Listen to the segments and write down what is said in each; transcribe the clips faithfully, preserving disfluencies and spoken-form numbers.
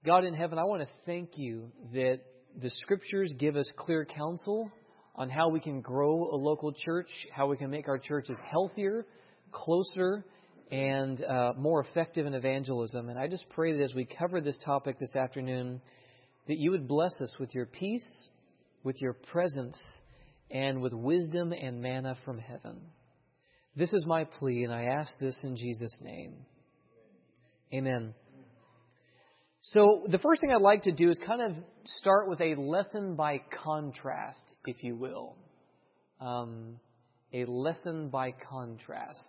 God in heaven, I want to thank you that the Scriptures give us clear counsel on how we can grow a local church, how we can make our churches healthier, closer, and uh, more effective in evangelism. And I just pray that as we cover this topic this afternoon, that you would bless us with your peace, with your presence, and with wisdom and manna from heaven. This is my plea, and I ask this in Jesus' name. Amen. So the first thing I'd like to do is kind of start with a lesson by contrast, if you will. Um, a lesson by contrast.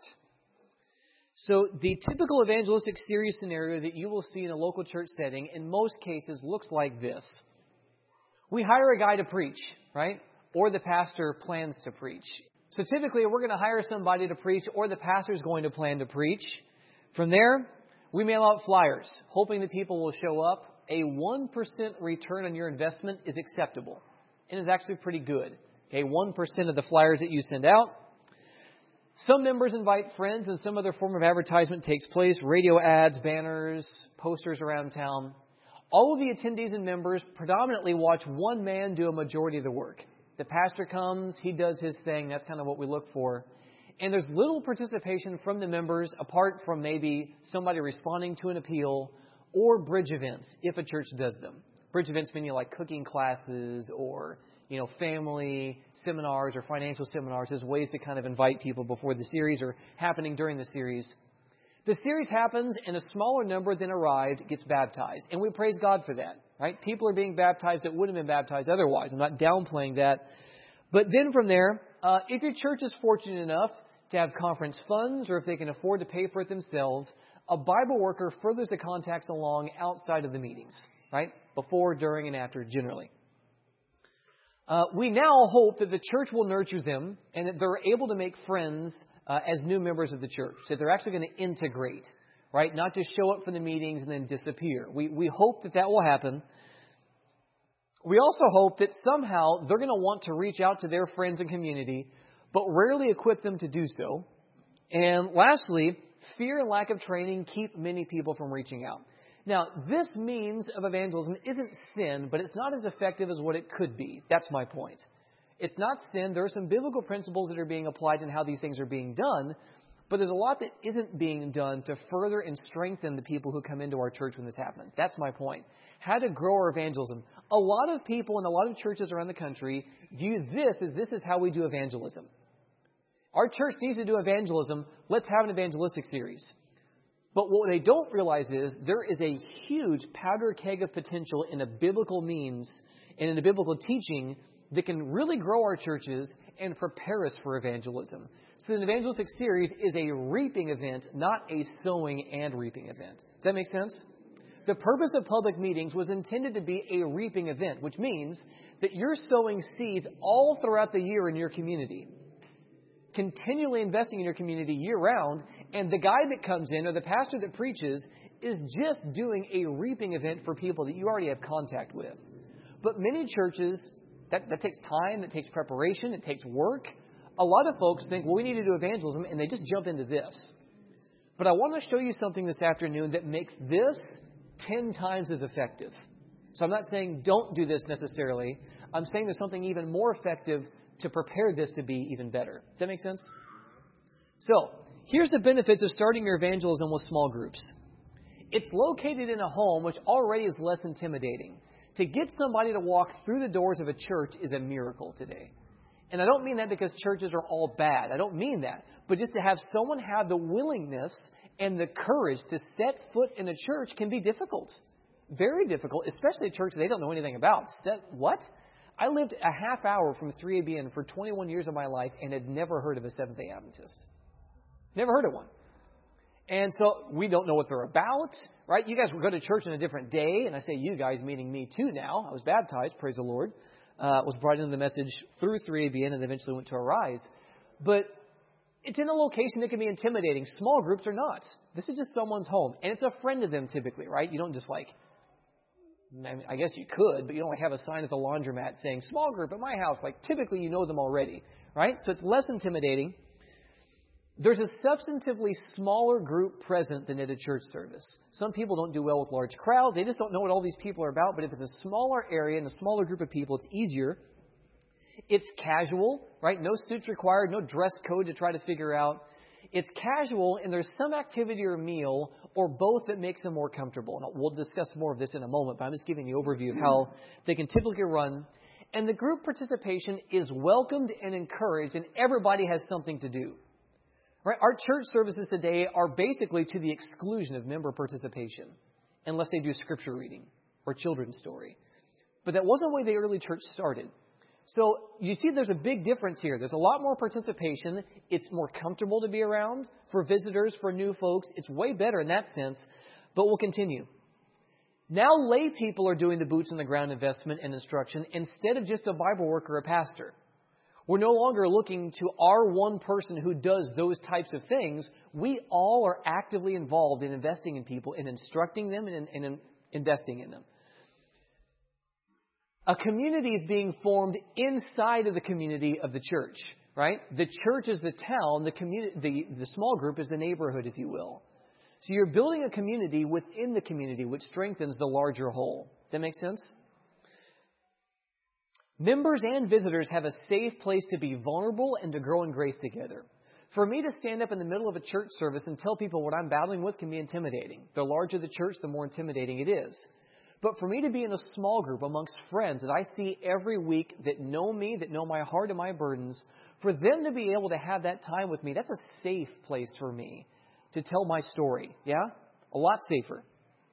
So the typical evangelistic series scenario that you will see in a local church setting in most cases looks like this. We hire a guy to preach, right? Or the pastor plans to preach. So typically we're going to hire somebody to preach, or the pastor is going to plan to preach. From there, we mail out flyers, hoping that people will show up. A one percent return on your investment is acceptable and is actually pretty good. Okay, one percent of the flyers that you send out. Some members invite friends and some other form of advertisement takes place. Radio ads, banners, posters around town. All of the attendees and members predominantly watch one man do a majority of the work. The pastor comes, he does his thing. That's kind of what we look for. And there's little participation from the members apart from maybe somebody responding to an appeal or bridge events, if a church does them. Bridge events meaning like cooking classes or, you know, family seminars or financial seminars as ways to kind of invite people before the series or happening during the series. The series happens and a smaller number than arrived gets baptized. And we praise God for that, right? People are being baptized that wouldn't have been baptized otherwise. I'm not downplaying that. But then from there, uh, if your church is fortunate enough to have conference funds, or if they can afford to pay for it themselves, a Bible worker furthers the contacts along outside of the meetings, right? Before, during, and after, generally. Uh, we now hope that the church will nurture them and that they're able to make friends uh, as new members of the church, that they're actually going to integrate, right? Not just show up for the meetings and then disappear. We, we hope that that will happen. We also hope that somehow they're going to want to reach out to their friends and community, but rarely equip them to do so. And lastly, fear and lack of training keep many people from reaching out. Now, this means of evangelism isn't sin, but it's not as effective as what it could be. That's my point. It's not sin. There are some biblical principles that are being applied in how these things are being done, but there's a lot that isn't being done to further and strengthen the people who come into our church when this happens. That's my point. How to grow our evangelism. A lot of people in a lot of churches around the country view this as this is how we do evangelism. Our church needs to do evangelism. Let's have an evangelistic series. But what they don't realize is there is a huge powder keg of potential in a biblical means and in a biblical teaching that can really grow our churches and prepare us for evangelism. So an evangelistic series is a reaping event, not a sowing and reaping event. Does that make sense? The purpose of public meetings was intended to be a reaping event, which means that you're sowing seeds all throughout the year in your community, continually investing in your community year-round, and the guy that comes in or the pastor that preaches is just doing a reaping event for people that you already have contact with. But many churches, that, that takes time, that takes preparation, it takes work. A lot of folks think, well, we need to do evangelism, and they just jump into this. But I want to show you something this afternoon that makes this ten times as effective. So I'm not saying don't do this necessarily. I'm saying there's something even more effective to prepare this to be even better. Does that make sense? So, here's the benefits of starting your evangelism with small groups. It's located in a home, which already is less intimidating. To get somebody to walk through the doors of a church is a miracle today. And I don't mean that because churches are all bad. I don't mean that. But just to have someone have the willingness and the courage to set foot in a church can be difficult. Very difficult, especially a church they don't know anything about. Set what? I lived a half hour from three A B N for twenty-one years of my life and had never heard of a Seventh-day Adventist. Never heard of one. And so we don't know what they're about, right? You guys were going to church on a different day, and I say you guys, meaning me too now. I was baptized, praise the Lord. Uh, was brought into the message through three A B N and eventually went to Arise. But it's in a location that can be intimidating. Small groups are not. This is just someone's home. And it's a friend of them typically, right? You don't just like, I, mean, I guess you could, but you don't like have a sign at the laundromat saying, small group at my house. Like typically you know them already, right? So it's less intimidating. There's a substantively smaller group present than at a church service. Some people don't do well with large crowds. They just don't know what all these people are about. But if it's a smaller area and a smaller group of people, it's easier. It's casual, right? No suits required, no dress code to try to figure out. It's casual, and there's some activity or meal or both that makes them more comfortable. And we'll discuss more of this in a moment, but I'm just giving the overview of how they can typically run. And the group participation is welcomed and encouraged, and everybody has something to do. Right? Our church services today are basically to the exclusion of member participation, unless they do scripture reading or children's story. But that wasn't the way the early church started. So you see there's a big difference here. There's a lot more participation. It's more comfortable to be around for visitors, for new folks. It's way better in that sense. But we'll continue. Now lay people are doing the boots on the ground investment and instruction instead of just a Bible worker or a pastor. We're no longer looking to our one person who does those types of things. We all are actively involved in investing in people, in instructing them, and in, in investing in them. A community is being formed inside of the community of the church, right? The church is the town. The community, the, the small group is the neighborhood, if you will. So you're building a community within the community, which strengthens the larger whole. Does that make sense? Members and visitors have a safe place to be vulnerable and to grow in grace together. For me to stand up in the middle of a church service and tell people what I'm battling with can be intimidating. The larger the church, the more intimidating it is. But for me to be in a small group amongst friends that I see every week that know me, that know my heart and my burdens, for them to be able to have that time with me, that's a safe place for me to tell my story. Yeah? A lot safer.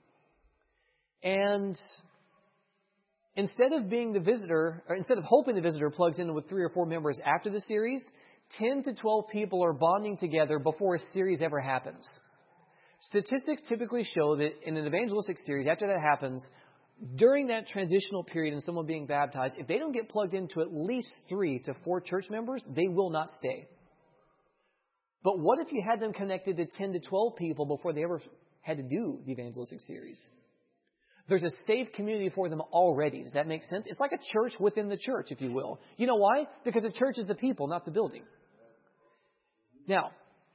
And instead of being the visitor, or instead of hoping the visitor plugs in with three or four members after the series, ten to twelve people are bonding together before a series ever happens. Statistics typically show that in an evangelistic series, after that happens, during that transitional period and someone being baptized, if they don't get plugged into at least three to four church members, they will not stay. But what if you had them connected to ten to twelve people before they ever had to do the evangelistic series? There's a safe community for them already. Does that make sense? It's like a church within the church, if you will. You know why? Because the church is the people, not the building. Now,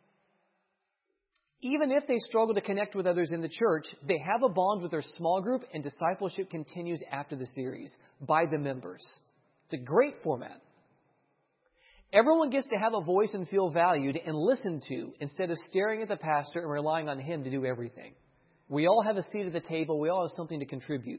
even if they struggle to connect with others in the church, they have a bond with their small group, and discipleship continues after the series by the members. It's a great format. Everyone gets to have a voice and feel valued and listened to instead of staring at the pastor and relying on him to do everything. We all have a seat at the table. We all have something to contribute.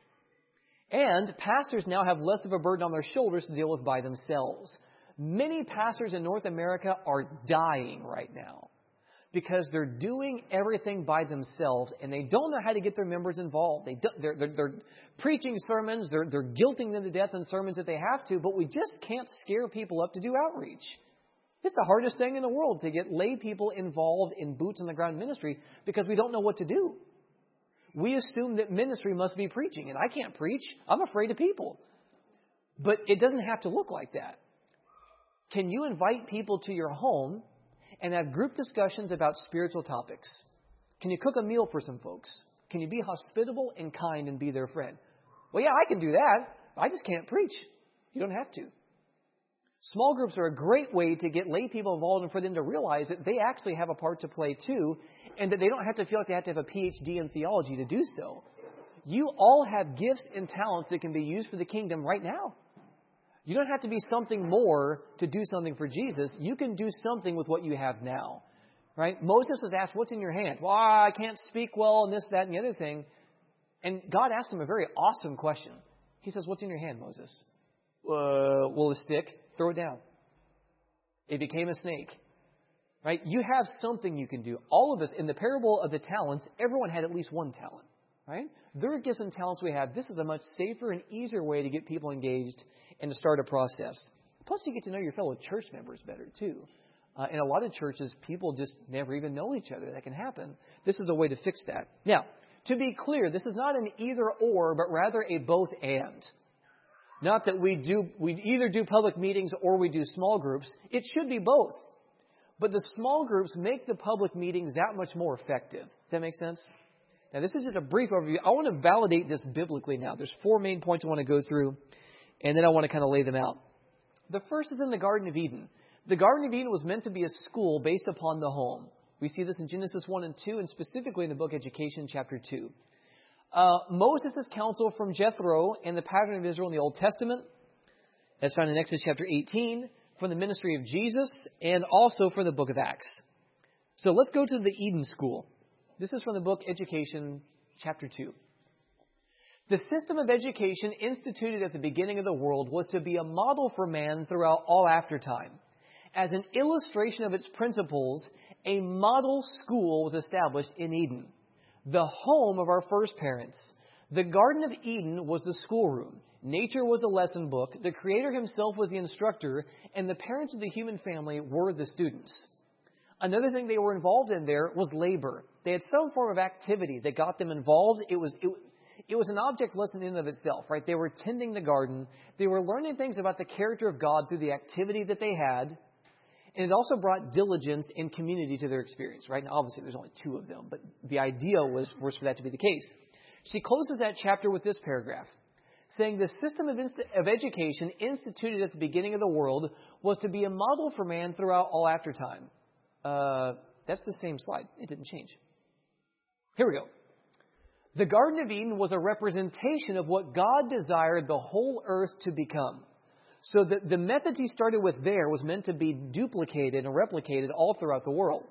And pastors now have less of a burden on their shoulders to deal with by themselves. Many pastors in North America are dying right now because they're doing everything by themselves and they don't know how to get their members involved. They don't, they're, they're, they're preaching sermons. They're, they're guilting them to death in sermons if they have to, but we just can't scare people up to do outreach. It's the hardest thing in the world to get lay people involved in boots on the ground ministry because we don't know what to do. We assume that ministry must be preaching, and I can't preach. I'm afraid of people. But it doesn't have to look like that. Can you invite people to your home and have group discussions about spiritual topics? Can you cook a meal for some folks? Can you be hospitable and kind and be their friend? Well, yeah, I can do that. I just can't preach. You don't have to. Small groups are a great way to get lay people involved and for them to realize that they actually have a part to play too, and that they don't have to feel like they have to have a P H D in theology to do so. You all have gifts and talents that can be used for the kingdom right now. You don't have to be something more to do something for Jesus. You can do something with what you have now. Right? Moses was asked, what's in your hand? Well, I can't speak well and this, that, and the other thing. And God asked him a very awesome question. He says, what's in your hand, Moses? Uh, well, a stick. Throw it down. It became a snake. Right? You have something you can do. All of us, in the parable of the talents, everyone had at least one talent. Right? There are gifts and talents we have. This is a much safer and easier way to get people engaged and to start a process. Plus, you get to know your fellow church members better, too. Uh, in a lot of churches, people just never even know each other. That can happen. This is a way to fix that. Now, to be clear, this is not an either or, but rather a both and. Not that we do we either do public meetings or we do small groups. It should be both. But the small groups make the public meetings that much more effective. Does that make sense? Now, this is just a brief overview. I want to validate this biblically now. There's four main points I want to go through, and then I want to kind of lay them out. The first is in the Garden of Eden. The Garden of Eden was meant to be a school based upon the home. We see this in Genesis one and two, and specifically in the book Education, chapter two. Uh, Moses' counsel from Jethro and the pattern of Israel in the Old Testament, as found in Exodus chapter eighteen, from the ministry of Jesus, and also from the book of Acts. So let's go to the Eden School. This is from the book Education, chapter two. The system of education instituted at the beginning of the world was to be a model for man throughout all aftertime. As an illustration of its principles, a model school was established in Eden, the home of our first parents. The Garden of Eden was the schoolroom. Nature was the lesson book. The Creator himself was the instructor, and the parents of the human family were the students. Another thing they were involved in there was labor. They had some form of activity that got them involved. It was it, it was an object lesson in and of itself, right? They were tending the garden. They were learning things about the character of God through the activity that they had. And it also brought diligence and community to their experience, right? Now, obviously, there's only two of them, but the idea was, was for that to be the case. She closes that chapter with this paragraph, saying the system of, inst- of education instituted at the beginning of the world was to be a model for man throughout all aftertime. Uh, that's the same slide. It didn't change. Here we go. The Garden of Eden was a representation of what God desired the whole earth to become. So the, the method he started with there was meant to be duplicated and replicated all throughout the world.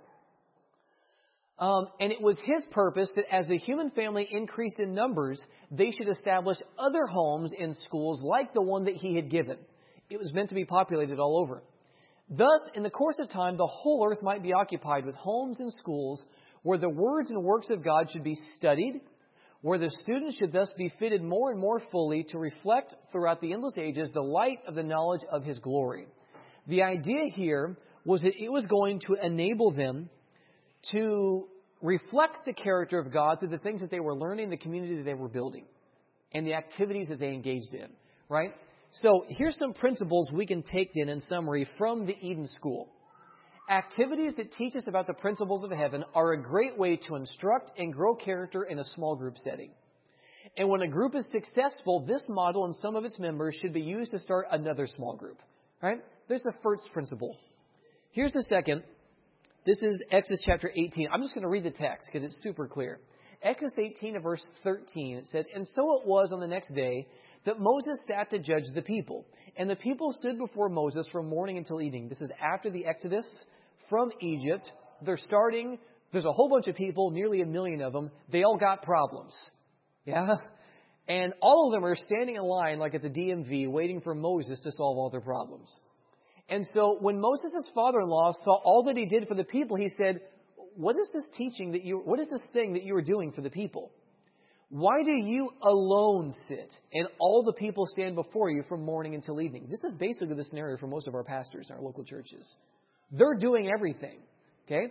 Um, and it was his purpose that as the human family increased in numbers, they should establish other homes in schools like the one that he had given. It was meant to be populated all over. Thus, in the course of time, the whole earth might be occupied with homes and schools where the words and works of God should be studied, where the students should thus be fitted more and more fully to reflect throughout the endless ages the light of the knowledge of his glory. The idea here was that it was going to enable them to reflect the character of God through the things that they were learning, the community that they were building, and the activities that they engaged in, right? So here's some principles we can take then in summary from the Eden School. Activities that teach us about the principles of heaven are a great way to instruct and grow character in a small group setting. And when a group is successful, this model and some of its members should be used to start another small group. Right? There's the first principle. Here's the second. This is Exodus chapter eighteen. I'm just going to read the text because it's super clear. Exodus eighteen and verse thirteen, it says, "And so it was on the next day that Moses sat to judge the people. And the people stood before Moses from morning until evening." This is after the Exodus from Egypt. They're starting. There's a whole bunch of people, nearly a million of them. They all got problems. Yeah? And all of them are standing in line like at the D M V waiting for Moses to solve all their problems. And so when Moses' father-in-law saw all that he did for the people, he said, what is this teaching that you, what is this thing that you are doing for the people? Why do you alone sit and all the people stand before you from morning until evening? This is basically the scenario for most of our pastors in our local churches. They're doing everything. Okay?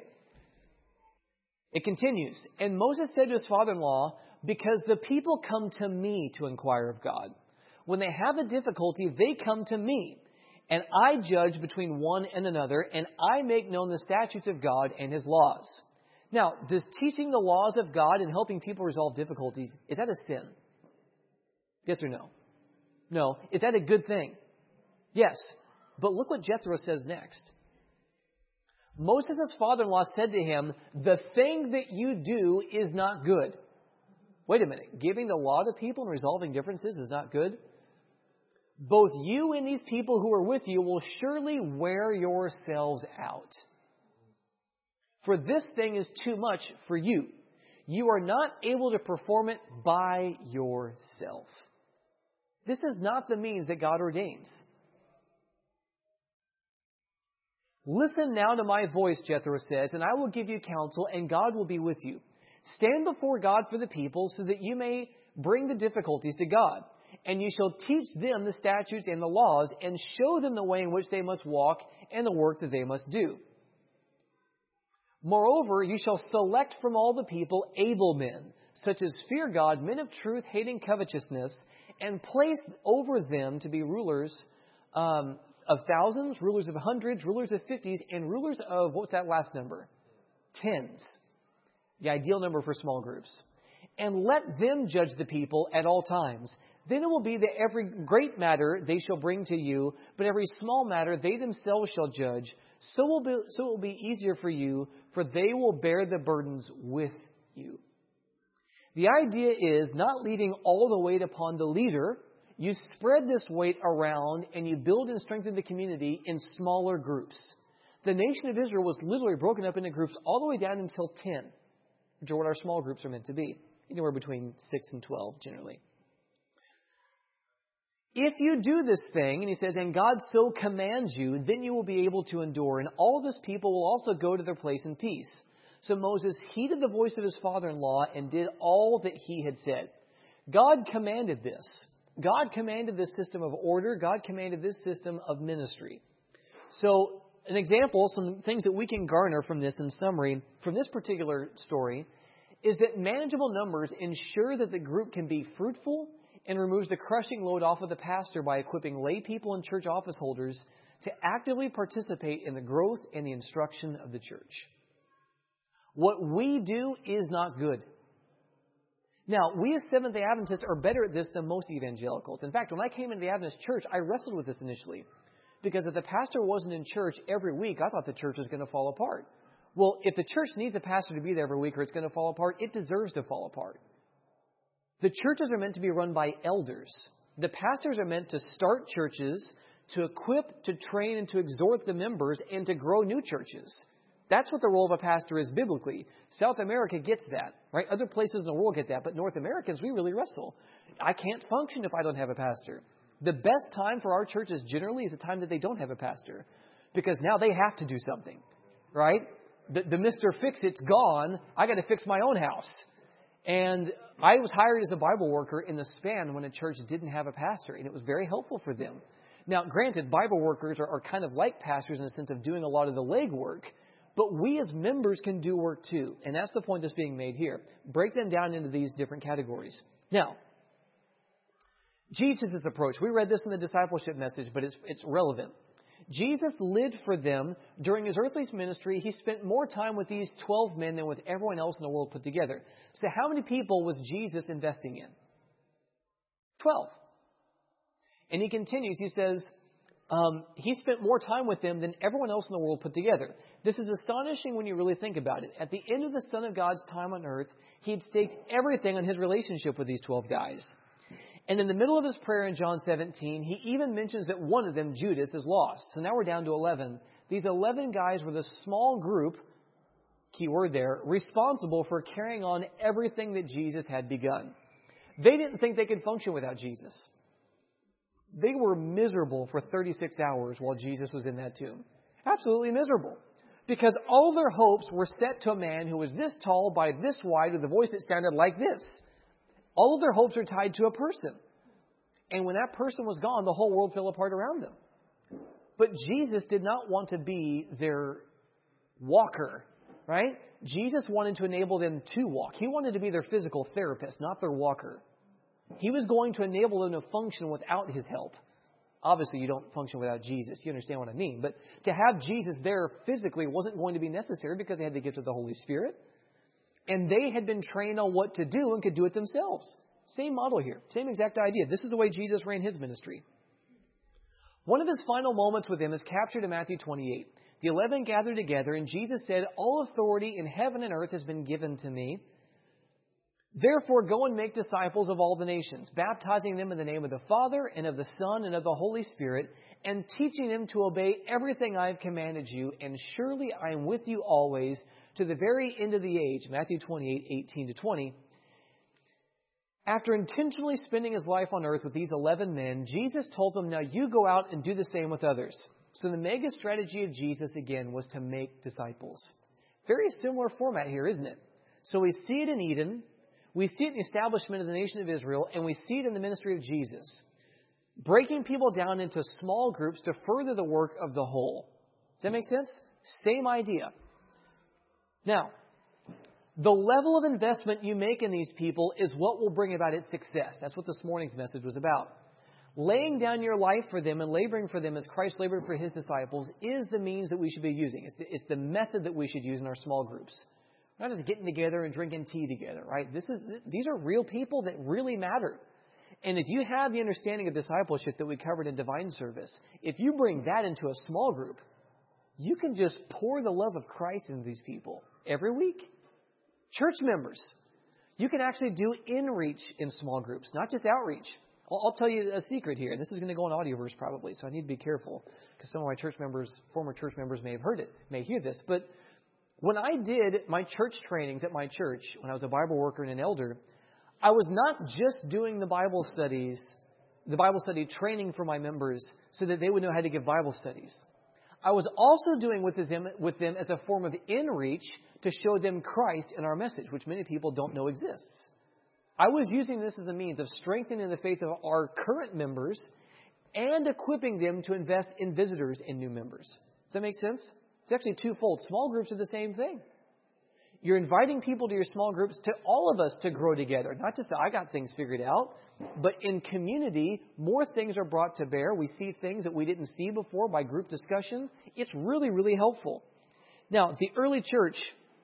It continues. And Moses said to his father-in-law, because the people come to me to inquire of God. When they have a difficulty, they come to me. And I judge between one and another, and I make known the statutes of God and his laws. Now, does teaching the laws of God and helping people resolve difficulties, is that a sin? Yes or no? No. Is that a good thing? Yes. But look what Jethro says next. Moses' father-in-law said to him, the thing that you do is not good. Wait a minute. Giving the law to people and resolving differences is not good? Both you and these people who are with you will surely wear yourselves out. For this thing is too much for you. You are not able to perform it by yourself. This is not the means that God ordains. Listen now to my voice, Jethro says, and I will give you counsel, and God will be with you. Stand before God for the people so that you may bring the difficulties to God. And you shall teach them the statutes and the laws, and show them the way in which they must walk and the work that they must do. Moreover, you shall select from all the people able men, such as fear God, men of truth, hating covetousness, and place over them to be rulers um, of thousands, rulers of hundreds, rulers of fifties, and rulers of, what's that last number? Tens. The ideal number for small groups. and let them judge the people at all times. Then it will be that every great matter they shall bring to you, but every small matter they themselves shall judge. So will be, so it will be easier for you, for they will bear the burdens with you. The idea is not leaving all the weight upon the leader. You spread this weight around and you build and strengthen the community in smaller groups. The nation of Israel was literally broken up into groups all the way down until ten, which are what our small groups are meant to be. Anywhere between six and twelve generally. If you do this thing, and he says, and God so commands you, then you will be able to endure. And all of this people will also go to their place in peace. So Moses heeded the voice of his father-in-law and did all that he had said. God commanded this. God commanded this system of order. God commanded this system of ministry. So an example, some things that we can garner from this in summary, from this particular story, is that manageable numbers ensure that the group can be fruitful and removes the crushing load off of the pastor by equipping lay people and church office holders to actively participate in the growth and the instruction of the church. What we do is not good. Now, we as Seventh-day Adventists are better at this than most evangelicals. In fact, when I came into the Adventist church, I wrestled with this initially. Because if the pastor wasn't in church every week, I thought the church was going to fall apart. Well, if the church needs the pastor to be there every week or it's going to fall apart, it deserves to fall apart. The churches are meant to be run by elders. The pastors are meant to start churches, to equip, to train, and to exhort the members, and to grow new churches. That's what the role of a pastor is biblically. South America gets that, right? Other places in the world get that, but North Americans, we really wrestle. I can't function if I don't have a pastor. The best time for our churches generally is the time that they don't have a pastor, because now they have to do something, right? The, the Mister Fix-It's gone. I got to fix my own house. And I was hired as a Bible worker in the span when a church didn't have a pastor, and it was very helpful for them. Now, granted, Bible workers are, are kind of like pastors in the sense of doing a lot of the legwork, but we as members can do work too. And that's the point that's being made here. Break them down into these different categories. Now, Jesus' approach. We read this in the discipleship message, but it's, it's relevant. Jesus lived for them during his earthly ministry. He spent more time with these twelve men than with everyone else in the world put together. So how many people was Jesus investing in? Twelve. And he continues. He says, um, he spent more time with them than everyone else in the world put together. This is astonishing when you really think about it. At the end of the Son of God's time on earth, he had staked everything on his relationship with these twelve guys. And in the middle of his prayer in John seventeen, he even mentions that one of them, Judas, is lost. So now we're down to eleven. These eleven guys were the small group, key word there, responsible for carrying on everything that Jesus had begun. They didn't think they could function without Jesus. They were miserable for thirty-six hours while Jesus was in that tomb. Absolutely miserable. Because all their hopes were set to a man who was this tall by this wide with a voice that sounded like this. All of their hopes are tied to a person. And when that person was gone, the whole world fell apart around them. But Jesus did not want to be their walker, right? Jesus wanted to enable them to walk. He wanted to be their physical therapist, not their walker. He was going to enable them to function without his help. Obviously, you don't function without Jesus. You understand what I mean. But to have Jesus there physically wasn't going to be necessary because they had the gift of the Holy Spirit. And they had been trained on what to do and could do it themselves. Same model here. Same exact idea. This is the way Jesus ran his ministry. One of his final moments with them is captured in Matthew twenty-eight. The eleven gathered together, and Jesus said, "All authority in heaven and earth has been given to me. Therefore, go and make disciples of all the nations, baptizing them in the name of the Father and of the Son and of the Holy Spirit, and teaching them to obey everything I have commanded you. And surely I am with you always to the very end of the age." Matthew twenty-eight, eighteen to twenty. After intentionally spending his life on earth with these eleven men, Jesus told them, "Now you go out and do the same with others." So the mega strategy of Jesus, again, was to make disciples. Very similar format here, isn't it? So we see it in Eden. We see it in the establishment of the nation of Israel, and we see it in the ministry of Jesus. Breaking people down into small groups to further the work of the whole. Does that make sense? Same idea. Now, the level of investment you make in these people is what will bring about its success. That's what this morning's message was about. Laying down your life for them and laboring for them as Christ labored for his disciples is the means that we should be using. It's the, it's the method that we should use in our small groups. We're not just getting together and drinking tea together, right? This is these are real people that really matter. And if you have the understanding of discipleship that we covered in Divine Service, if you bring that into a small group, you can just pour the love of Christ into these people every week. Church members, you can actually do in-reach in small groups, not just outreach. I'll, I'll tell you a secret here. This is going to go on Audioverse probably, so I need to be careful because some of my church members, former church members may have heard it, may hear this. But when I did my church trainings at my church, when I was a Bible worker and an elder, I was not just doing the Bible studies, the Bible study training for my members so that they would know how to give Bible studies. I was also doing with them, with them as a form of in-reach to show them Christ in our message, which many people don't know exists. I was using this as a means of strengthening the faith of our current members and equipping them to invest in visitors and new members. Does that make sense? It's actually twofold. Small groups are the same thing. You're inviting people to your small groups, to all of us to grow together. Not just that I got things figured out, but in community, more things are brought to bear. We see things that we didn't see before by group discussion. It's really, really helpful. Now, the early church,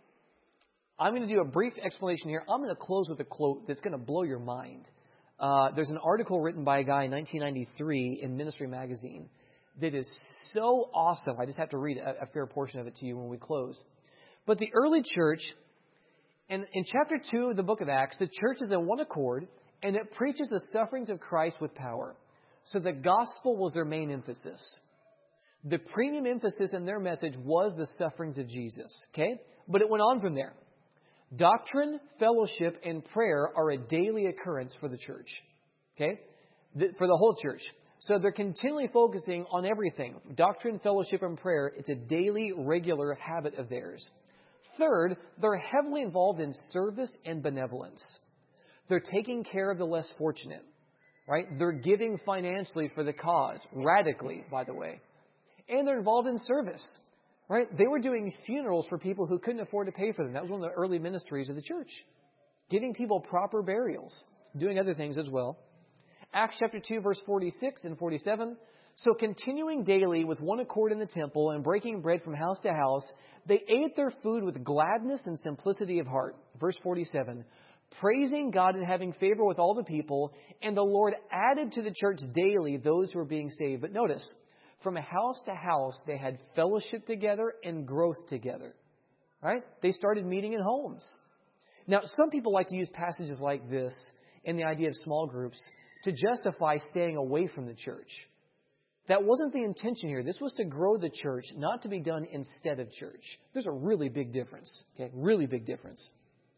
I'm going to do a brief explanation here. I'm going to close with a quote that's going to blow your mind. Uh, there's an article written by a guy in nineteen ninety-three in Ministry Magazine that is so awesome. I just have to read a, a fair portion of it to you when we close. But the early church, and in chapter two of the book of Acts, the church is in one accord, and it preaches the sufferings of Christ with power. So the gospel was their main emphasis. The premium emphasis in their message was the sufferings of Jesus. Okay? But it went on from there. Doctrine, fellowship, and prayer are a daily occurrence for the church. Okay? The, for the whole church. So they're continually focusing on everything. Doctrine, fellowship, and prayer, it's a daily, regular habit of theirs. Third, they're heavily involved in service and benevolence. They're taking care of the less fortunate, right? They're giving financially for the cause, radically, by the way. And they're involved in service, right? They were doing funerals for people who couldn't afford to pay for them. That was one of the early ministries of the church. Giving people proper burials, doing other things as well. Acts chapter two, verse forty-six and forty-seven. So continuing daily with one accord in the temple and breaking bread from house to house, they ate their food with gladness and simplicity of heart. Verse forty-seven. Praising God and having favor with all the people, and the Lord added to the church daily those who were being saved. But notice, from house to house, they had fellowship together and growth together. Right? They started meeting in homes. Now, some people like to use passages like this and the idea of small groups to justify staying away from the church. That wasn't the intention here. This was to grow the church, not to be done instead of church. There's a really big difference. Okay, really big difference.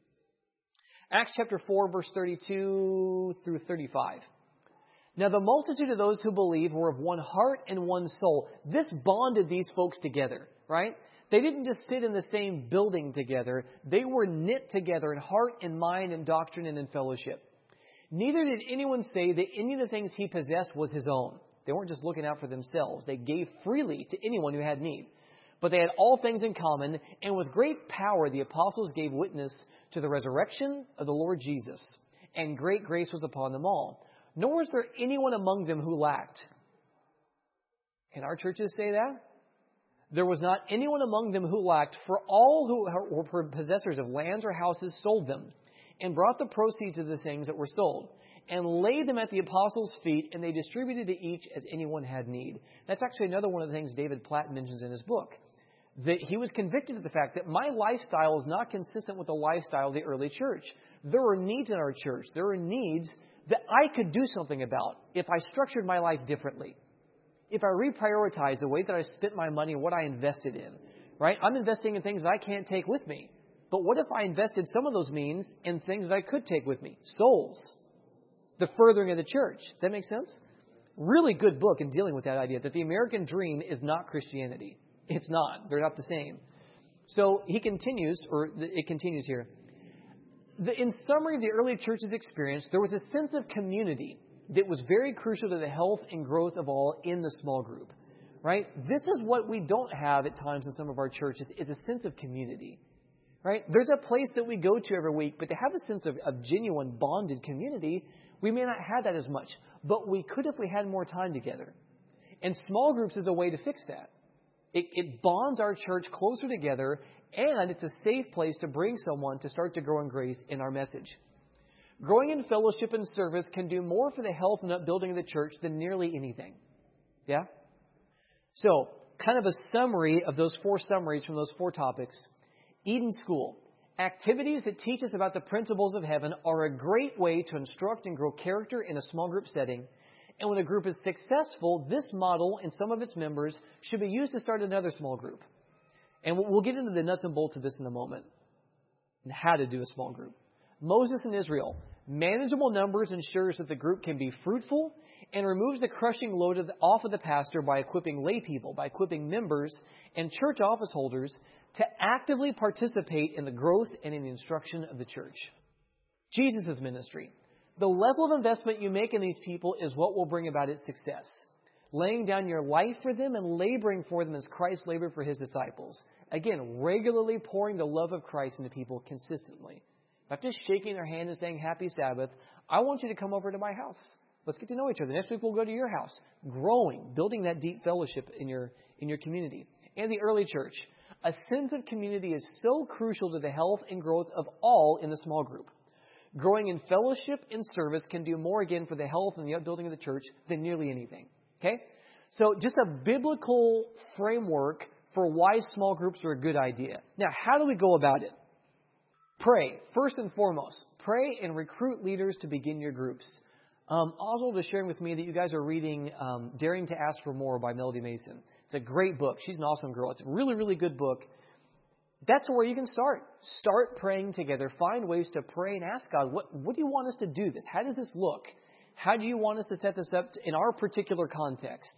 Acts chapter four, verse thirty-two through thirty-five. Now the multitude of those who believed were of one heart and one soul. This bonded these folks together, right? They didn't just sit in the same building together. They were knit together in heart and mind and doctrine and in fellowship. Neither did anyone say that any of the things he possessed was his own. They weren't just looking out for themselves. They gave freely to anyone who had need. But they had all things in common, and with great power the apostles gave witness to the resurrection of the Lord Jesus. And great grace was upon them all. Nor was there anyone among them who lacked. Can our churches say that? There was not anyone among them who lacked, for all who were possessors of lands or houses sold them, and brought the proceeds of the things that were sold, and laid them at the apostles' feet, and they distributed to each as anyone had need. That's actually another one of the things David Platt mentions in his book. That he was convicted of the fact that my lifestyle is not consistent with the lifestyle of the early church. There are needs in our church. There are needs that I could do something about if I structured my life differently. If I reprioritized the way that I spent my money and what I invested in, right? I'm investing in things that I can't take with me. But what if I invested some of those means in things that I could take with me? Souls. The furthering of the church. Does that make sense? Really good book in dealing with that idea that the American dream is not Christianity. It's not. They're not the same. So he continues, or it continues here. The, in summary of the early church's experience, there was a sense of community that was very crucial to the health and growth of all in the small group. Right? This is what we don't have at times in some of our churches, is a sense of community. Right? There's a place that we go to every week, but to have a sense of, of genuine bonded community, we may not have that as much. But we could if we had more time together. And small groups is a way to fix that. It, it bonds our church closer together, And it's a safe place to bring someone to start to grow in grace in our message. Growing in fellowship and service can do more for the health and upbuilding of the church than nearly anything. Yeah? So, kind of a summary of those four summaries from those four topics. Eden School. Activities that teach us about the principles of heaven are a great way to instruct and grow character in a small group setting. And when a group is successful, this model and some of its members should be used to start another small group. And we'll get into the nuts and bolts of this in a moment. And how to do a small group. Moses and Israel. Manageable numbers ensures that the group can be fruitful and removes the crushing load of the, off of the pastor by equipping lay people, by equipping members and church office holders to actively participate in the growth and in the instruction of the church. Jesus' ministry. The level of investment you make in these people is what will bring about its success. Laying down your life for them and laboring for them as Christ labored for his disciples. Again, regularly pouring the love of Christ into people consistently. Not just shaking their hand and saying, Happy Sabbath. I want you to come over to my house. Let's get to know each other. Next week we'll go to your house. Growing, building that deep fellowship in your in your community. And the early church. A sense of community is so crucial to the health and growth of all in the small group. Growing in fellowship and service can do more again for the health and the upbuilding of the church than nearly anything. Okay? So just a biblical framework for why small groups are a good idea. Now, how do we go about it? Pray. First and foremost, pray and recruit leaders to begin your groups. Um, Oswald is sharing with me that you guys are reading um, Daring to Ask for More by Melody Mason. It's a great book. She's an awesome girl. It's a really, really good book. That's where you can start. Start praying together. Find ways to pray and ask God, what, what do you want us to do this? How does this look? How do you want us to set this up in our particular context?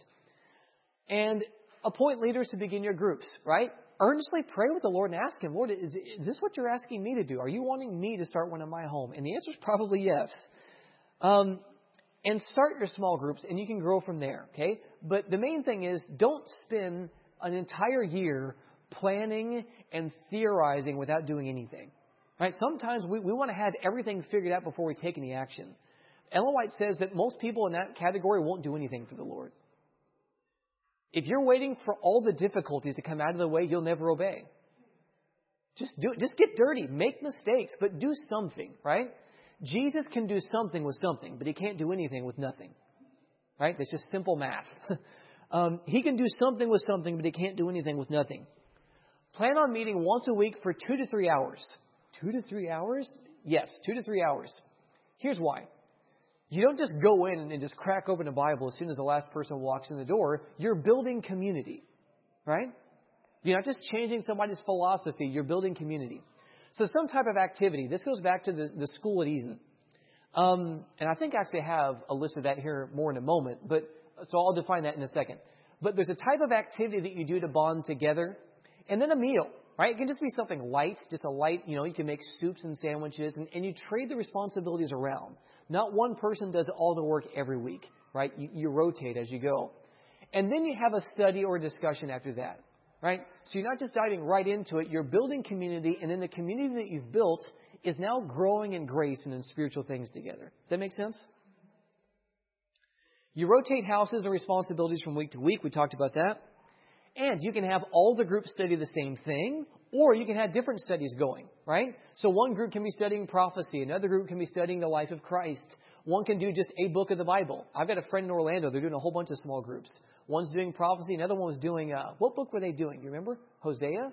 And appoint leaders to begin your groups, right? Earnestly pray with the Lord and ask Him, Lord, is, is this what you're asking me to do? Are you wanting me to start one in my home? And the answer is probably yes. Um, and start your small groups, and you can grow from there, okay? But the main thing is, don't spend an entire year planning and theorizing without doing anything. Right? Sometimes we, we want to have everything figured out before we take any action. Ellen White says that most people in that category won't do anything for the Lord. If you're waiting for all the difficulties to come out of the way, you'll never obey. Just do it. Just get dirty. Make mistakes, but do something, right? Jesus can do something with something, but He can't do anything with nothing. Right? That's just simple math. um, he can do something with something, but He can't do anything with nothing. Plan on meeting once a week for two to three hours. Two to three hours? Yes, two to three hours. Here's why. You don't just go in and just crack open a Bible as soon as the last person walks in the door. You're building community, right? You're not just changing somebody's philosophy. You're building community. So some type of activity. This goes back to the, the school at Eden. Um, and I think I actually have a list of that here more in a moment. But so I'll define that in a second. But there's a type of activity that you do to bond together. And then a meal, right? It can just be something light, just a light, you know, you can make soups and sandwiches. And, and you trade the responsibilities around. Not one person does all the work every week, right? You, you rotate as you go. And then you have a study or a discussion after that, right? So you're not just diving right into it. You're building community. And then the community that you've built is now growing in grace and in spiritual things together. Does that make sense? You rotate houses and responsibilities from week to week. We talked about that. And you can have all the groups study the same thing, or you can have different studies going, right? So one group can be studying prophecy. Another group can be studying the life of Christ. One can do just a book of the Bible. I've got a friend in Orlando. They're doing a whole bunch of small groups. One's doing prophecy. Another one was doing, uh, what book were they doing? You remember? Hosea?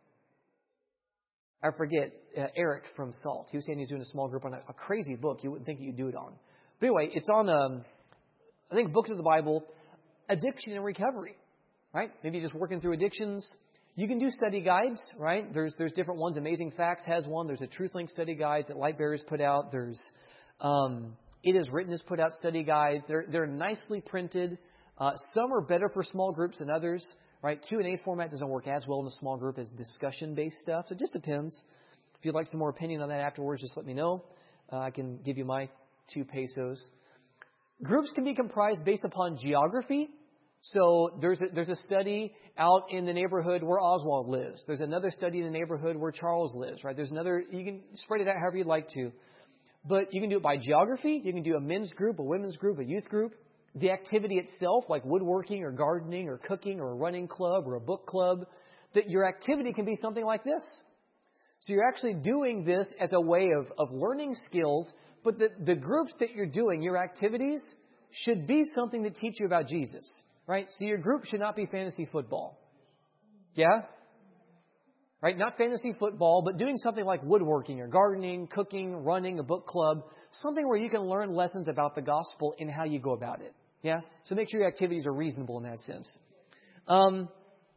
I forget. Uh, Eric from Salt. He was saying he's doing a small group on a, a crazy book you wouldn't think you'd do it on. But anyway, it's on, um, I think, books of the Bible, addiction and recovery. Right? Maybe just working through addictions. You can do study guides, right? There's there's different ones. Amazing Facts has one. There's a TruthLink study guides that Lightbearers put out. There's um, It Is Written has put out study guides. They're they're nicely printed. Uh, some are better for small groups than others, right? Q and A format doesn't work as well in a small group as discussion-based stuff. So it just depends. If you'd like some more opinion on that afterwards, just let me know. Uh, I can give you my two pesos. Groups can be comprised based upon geography. So there's a, there's a study out in the neighborhood where Oswald lives. There's another study in the neighborhood where Charles lives, right? There's another, you can spread it out however you'd like to. But you can do it by geography. You can do a men's group, a women's group, a youth group. The activity itself, like woodworking or gardening or cooking or a running club or a book club. that your activity can be something like this. So you're actually doing this as a way of, of learning skills, but the, the groups that you're doing, your activities, should be something that teach you about Jesus, right? So your group should not be fantasy football. Yeah? Right? Not fantasy football, but doing something like woodworking or gardening, cooking, running, a book club, something where you can learn lessons about the gospel and how you go about it. Yeah? So make sure your activities are reasonable in that sense. Um,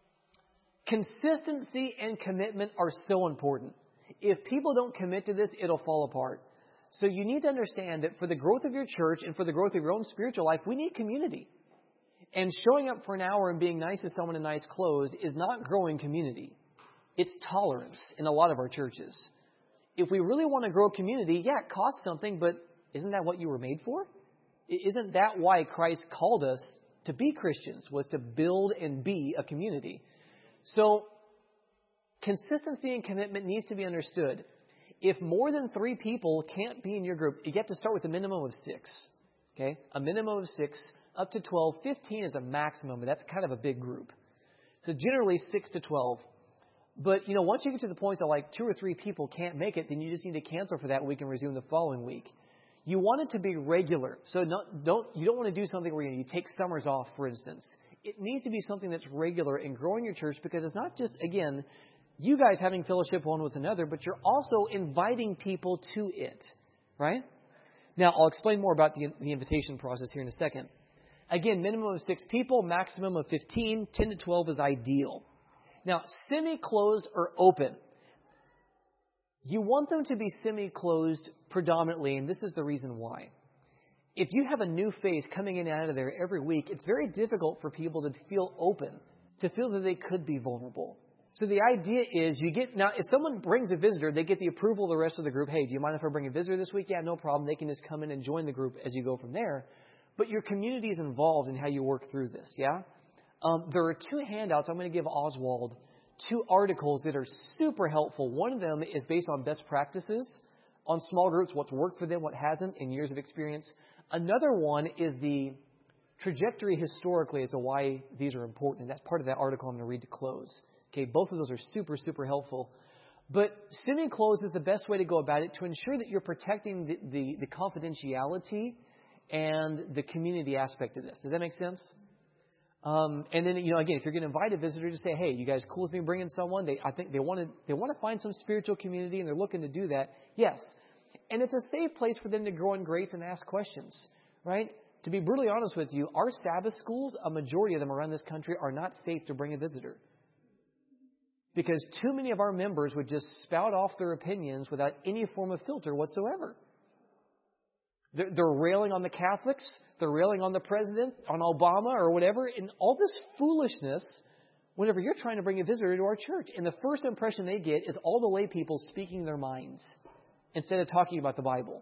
consistency and commitment are so important. If people don't commit to this, it'll fall apart. So you need to understand that for the growth of your church and for the growth of your own spiritual life, we need community. And showing up for an hour and being nice to someone in nice clothes is not growing community. It's tolerance in a lot of our churches. If we really want to grow community, yeah, it costs something, but isn't that what you were made for? Isn't that why Christ called us to be Christians, was to build and be a community? So consistency and commitment needs to be understood. If more than three people can't be in your group, you have to start with a minimum of six. Okay? A minimum of six, up to twelve. fifteen is a maximum, but that's kind of a big group. So generally six to twelve. But, you know, once you get to the point that like two or three people can't make it, then you just need to cancel for that week and resume the following week. You want it to be regular. So not, don't, you don't want to do something where you, you take summers off, for instance. It needs to be something that's regular in growing your church, because it's not just, again, you guys having fellowship one with another, but you're also inviting people to it, right? Now, I'll explain more about the, the invitation process here in a second. Again, minimum of six people, maximum of fifteen. ten to twelve is ideal. Now, semi-closed or open. You want them to be semi-closed predominantly, and this is the reason why. If you have a new face coming in and out of there every week, it's very difficult for people to feel open, to feel that they could be vulnerable. So the idea is you get, now if someone brings a visitor, they get the approval of the rest of the group. Hey, do you mind if I bring a visitor this week? Yeah, no problem. They can just come in and join the group as you go from there. But your community is involved in how you work through this, yeah? Um, there are two handouts. I'm going to give Oswald two articles that are super helpful. One of them is based on best practices on small groups, what's worked for them, what hasn't in years of experience. Another one is the trajectory historically as to why these are important. And that's part of that article I'm going to read to close. Okay, both of those are super, super helpful. But semi-closed is the best way to go about it to ensure that you're protecting the, the, the confidentiality and the community aspect of this. Does that make sense? Um, and then, you know, again, if you're going to invite a visitor, just say, hey, you guys cool with me bringing someone? They, I think they want to, they want to find some spiritual community and they're looking to do that. Yes. And it's a safe place for them to grow in grace and ask questions, right? To be brutally honest with you, our Sabbath schools, a majority of them around this country, are not safe to bring a visitor. Because too many of our members would just spout off their opinions without any form of filter whatsoever. They're, they're railing on the Catholics. They're railing on the president, on Obama or whatever. And all this foolishness whenever you're trying to bring a visitor to our church. And the first impression they get is all the lay people speaking their minds instead of talking about the Bible.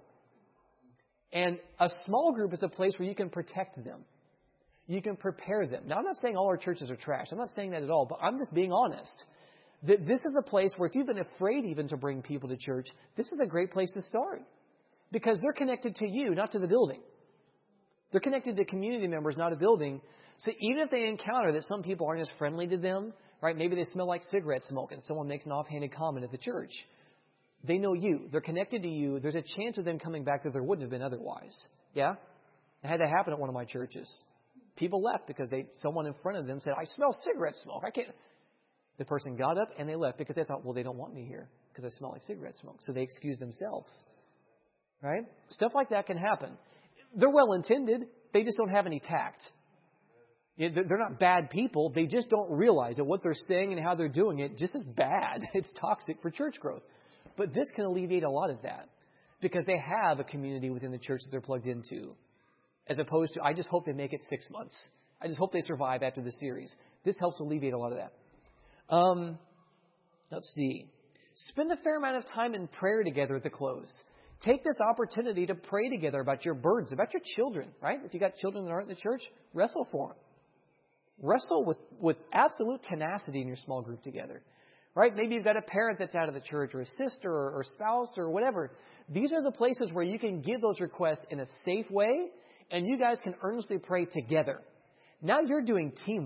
And a small group is a place where you can protect them. You can prepare them. Now, I'm not saying all our churches are trash. I'm not saying that at all. But I'm just being honest. That this is a place where if you've been afraid even to bring people to church, this is a great place to start. Because they're connected to you, not to the building. They're connected to community members, not a building. So even if they encounter that some people aren't as friendly to them, right? Maybe they smell like cigarette smoke and someone makes an offhanded comment at the church. They know you. They're connected to you. There's a chance of them coming back that there wouldn't have been otherwise. Yeah? I had that happen at one of my churches. People left because they someone in front of them said, I smell cigarette smoke. I can't. The person got up and they left because they thought, well, they don't want me here because I smell like cigarette smoke. So they excused themselves. Right? Stuff like that can happen. They're well-intended. They just don't have any tact. They're not bad people. They just don't realize that what they're saying and how they're doing it just is bad. It's toxic for church growth. But this can alleviate a lot of that because they have a community within the church that they're plugged into. As opposed to, I just hope they make it six months. I just hope they survive after the series. This helps alleviate a lot of that. Um, let's see. Spend a fair amount of time in prayer together at the close. Take this opportunity to pray together about your burdens, about your children, right? If you got children that aren't in the church, wrestle for them. Wrestle with, with absolute tenacity in your small group together, right? Maybe you've got a parent that's out of the church or a sister or, or spouse or whatever. These are the places where you can give those requests in a safe way and you guys can earnestly pray together. Now you're doing teamwork.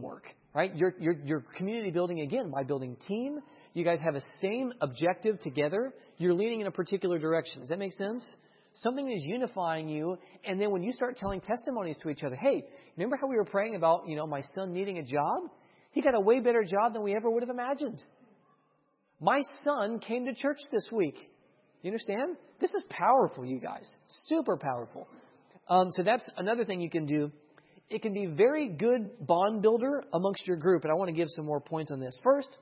right? Your, your, your community building, again, by building team. You guys have a same objective together. You're leaning in a particular direction. Does that make sense? Something is unifying you. And then when you start telling testimonies to each other, hey, remember how we were praying about, you know, my son needing a job? He got a way better job than we ever would have imagined. My son came to church this week. You understand? This is powerful, you guys. Super powerful. Um, so that's another thing you can do. It can be very good bond builder amongst your group. And I want to give some more points on this. First,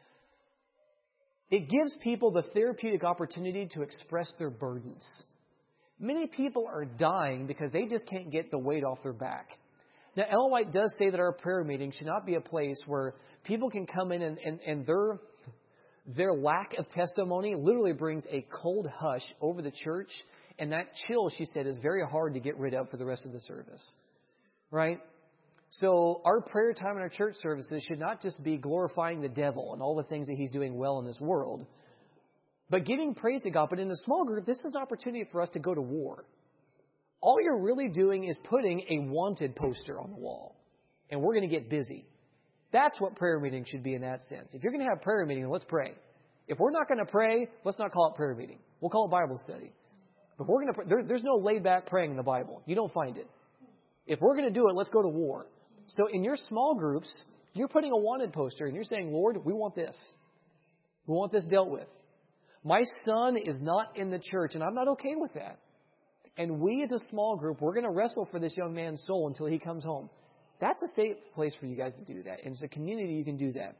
it gives people the therapeutic opportunity to express their burdens. Many people are dying because they just can't get the weight off their back. Now, Ellen White does say that our prayer meeting should not be a place where people can come in and, and, and their, their lack of testimony literally brings a cold hush over the church. And that chill, she said, is very hard to get rid of for the rest of the service. Right? So our prayer time in our church services should not just be glorifying the devil and all the things that he's doing well in this world, but giving praise to God. But in a small group, this is an opportunity for us to go to war. All you're really doing is putting a wanted poster on the wall. And we're going to get busy. That's what prayer meeting should be in that sense. If you're going to have prayer meeting, let's pray. If we're not going to pray, let's not call it prayer meeting. We'll call it Bible study. But if we're going to, there, there's no laid back praying in the Bible. You don't find it. If we're going to do it, let's go to war. So in your small groups, you're putting a wanted poster and you're saying, Lord, we want this. We want this dealt with. My son is not in the church, and I'm not okay with that. And we as a small group, we're going to wrestle for this young man's soul until he comes home. That's a safe place for you guys to do that. And as a community, you can do that.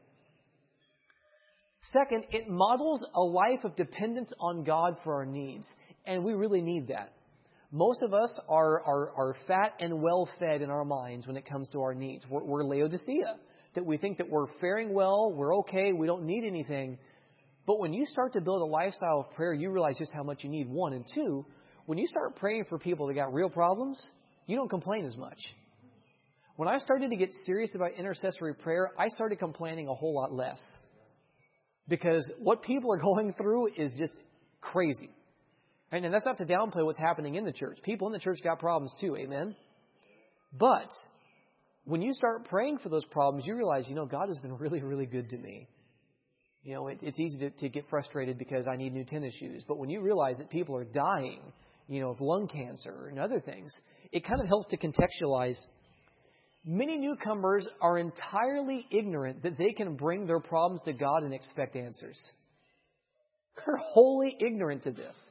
Second, it models a life of dependence on God for our needs. And we really need that. Most of us are, are, are fat and well-fed in our minds when it comes to our needs. We're, we're Laodicea, that we think that we're faring well, we're okay, we don't need anything. But when you start to build a lifestyle of prayer, you realize just how much you need, one. And two, when you start praying for people that got real problems, you don't complain as much. When I started to get serious about intercessory prayer, I started complaining a whole lot less. Because what people are going through is just crazy. Right? And that's not to downplay what's happening in the church. People in the church got problems too, amen? But when you start praying for those problems, you realize, you know, God has been really, really good to me. You know, it, it's easy to, to get frustrated because I need new tennis shoes. But when you realize that people are dying, you know, of lung cancer and other things, it kind of helps to contextualize. Many newcomers are entirely ignorant that they can bring their problems to God and expect answers. They're wholly ignorant to this.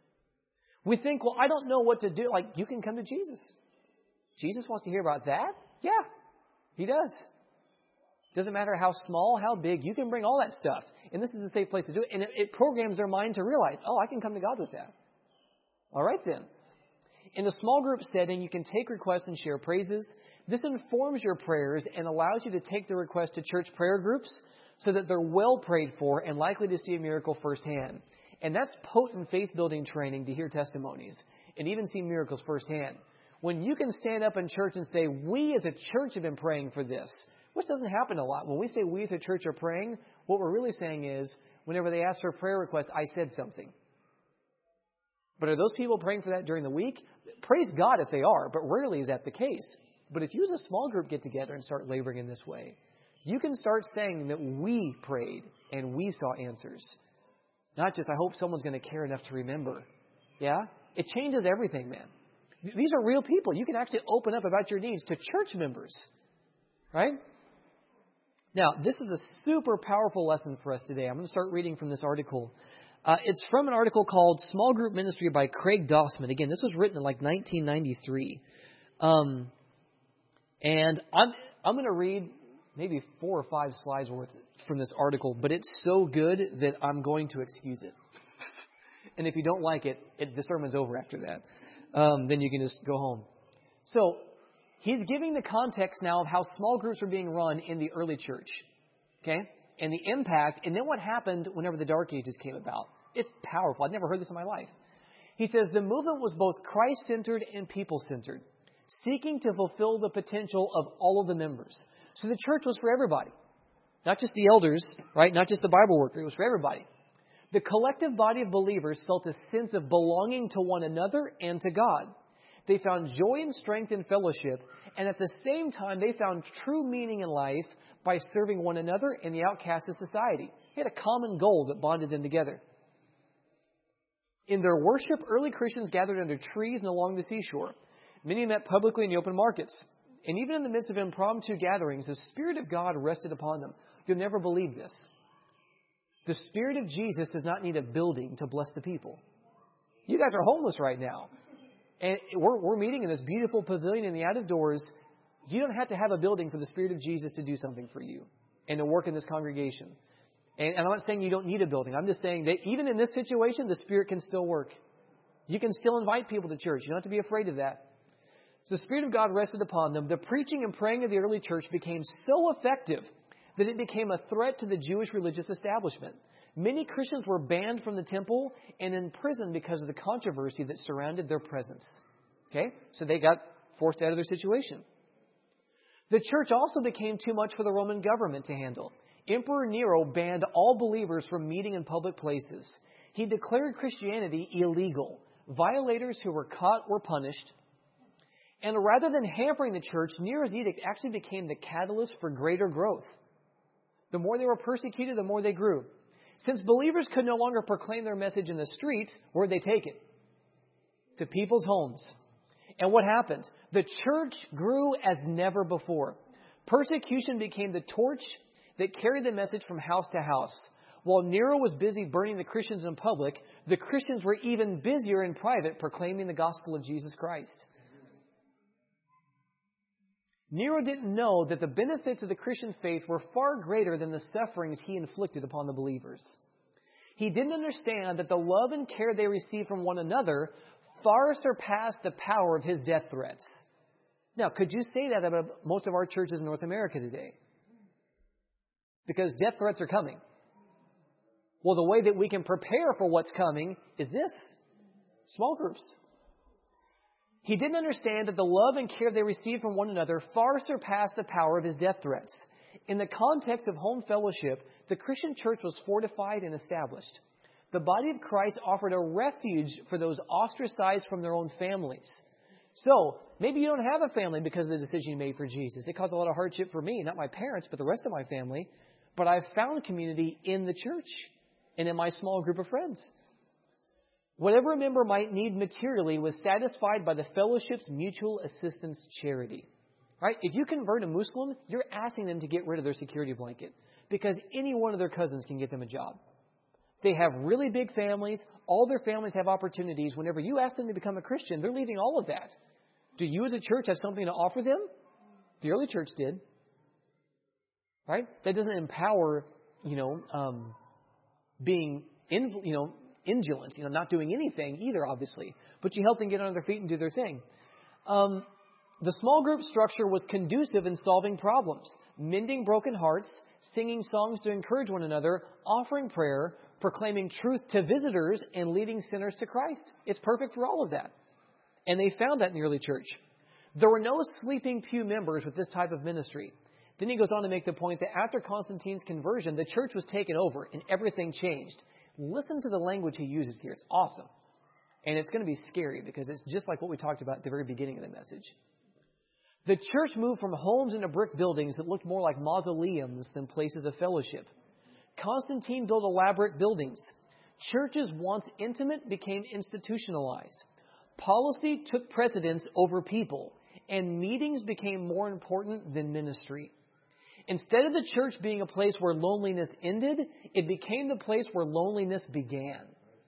We think, well, I don't know what to do. Like, you can come to Jesus. Jesus wants to hear about that? Yeah, he does. Doesn't matter how small, how big, you can bring all that stuff. And this is a safe place to do it. And it, it programs their mind to realize, oh, I can come to God with that. All right, then. In a small group setting, you can take requests and share praises. This informs your prayers and allows you to take the request to church prayer groups so that they're well prayed for and likely to see a miracle firsthand. And that's potent faith-building training to hear testimonies and even see miracles firsthand. When you can stand up in church and say, we as a church have been praying for this, which doesn't happen a lot. When we say we as a church are praying, what we're really saying is, whenever they ask for a prayer request, I said something. But are those people praying for that during the week? Praise God if they are, but rarely is that the case. But if you as a small group get together and start laboring in this way, you can start saying that we prayed and we saw answers. Not just, I hope someone's going to care enough to remember. Yeah? It changes everything, man. These are real people. You can actually open up about your needs to church members. Right? Now, this is a super powerful lesson for us today. I'm going to start reading from this article. Uh, it's from an article called Small Group Ministry by Craig Dossman. Again, this was written in like nineteen ninety-three. Um, and I'm, I'm going to read maybe four or five slides worth from this article, but it's so good that I'm going to excuse it. And if you don't like it, it the sermon's over after that. Um, then you can just go home. So he's giving the context now of how small groups were being run in the early church. Okay? And the impact, and then what happened whenever the Dark Ages came about. It's powerful. I'd never heard this in my life. He says the movement was both Christ-centered and people-centered, seeking to fulfill the potential of all of the members. So the church was for everybody. Not just the elders, right? Not just the Bible worker. It was for everybody. The collective body of believers felt a sense of belonging to one another and to God. They found joy and strength in fellowship. And at the same time, they found true meaning in life by serving one another and the outcasts of society. They had a common goal that bonded them together. In their worship, early Christians gathered under trees and along the seashore. Many met publicly in the open markets. And even in the midst of impromptu gatherings, the Spirit of God rested upon them. You'll never believe this. The Spirit of Jesus does not need a building to bless the people. You guys are homeless right now. And we're, we're meeting in this beautiful pavilion in the out of doors. You don't have to have a building for the Spirit of Jesus to do something for you and to work in this congregation. And, and I'm not saying you don't need a building. I'm just saying that even in this situation, the Spirit can still work. You can still invite people to church. You don't have to be afraid of that. So the Spirit of God rested upon them. The preaching and praying of the early church became so effective that it became a threat to the Jewish religious establishment. Many Christians were banned from the temple and imprisoned because of the controversy that surrounded their presence. Okay? So they got forced out of their situation. The church also became too much for the Roman government to handle. Emperor Nero banned all believers from meeting in public places. He declared Christianity illegal. Violators who were caught were punished. And rather than hampering the church, Nero's edict actually became the catalyst for greater growth. The more they were persecuted, the more they grew. Since believers could no longer proclaim their message in the streets, where'd they take it? To people's homes. And what happened? The church grew as never before. Persecution became the torch that carried the message from house to house. While Nero was busy burning the Christians in public, the Christians were even busier in private proclaiming the gospel of Jesus Christ. Nero didn't know that the benefits of the Christian faith were far greater than the sufferings he inflicted upon the believers. He didn't understand that the love and care they received from one another far surpassed the power of his death threats. Now, could you say that about most of our churches in North America today? Because death threats are coming. Well, the way that we can prepare for what's coming is this: small groups. He didn't understand that the love and care they received from one another far surpassed the power of his death threats. In the context of home fellowship, the Christian church was fortified and established. The body of Christ offered a refuge for those ostracized from their own families. So, maybe you don't have a family because of the decision you made for Jesus. It caused a lot of hardship for me, not my parents, but the rest of my family. But I've found community in the church and in my small group of friends. Whatever a member might need materially was satisfied by the fellowship's mutual assistance charity. Right? If you convert a Muslim, you're asking them to get rid of their security blanket because any one of their cousins can get them a job. They have really big families. All their families have opportunities. Whenever you ask them to become a Christian, they're leaving all of that. Do you as a church have something to offer them? The early church did. Right? That doesn't empower, you know, um, being, in, you know, indolent, you know, not doing anything either, obviously. But you help them get on their feet and do their thing. Um, the small group structure was conducive in solving problems, mending broken hearts, singing songs to encourage one another, offering prayer, proclaiming truth to visitors, and leading sinners to Christ. It's perfect for all of that. And they found that in the early church. There were no sleeping pew members with this type of ministry. Then he goes on to make the point that after Constantine's conversion, the church was taken over and everything changed. Listen to the language he uses here. It's awesome. And it's going to be scary because it's just like what we talked about at the very beginning of the message. The church moved from homes into brick buildings that looked more like mausoleums than places of fellowship. Constantine built elaborate buildings. Churches once intimate became institutionalized. Policy took precedence over people, and meetings became more important than ministry. Instead of the church being a place where loneliness ended, it became the place where loneliness began.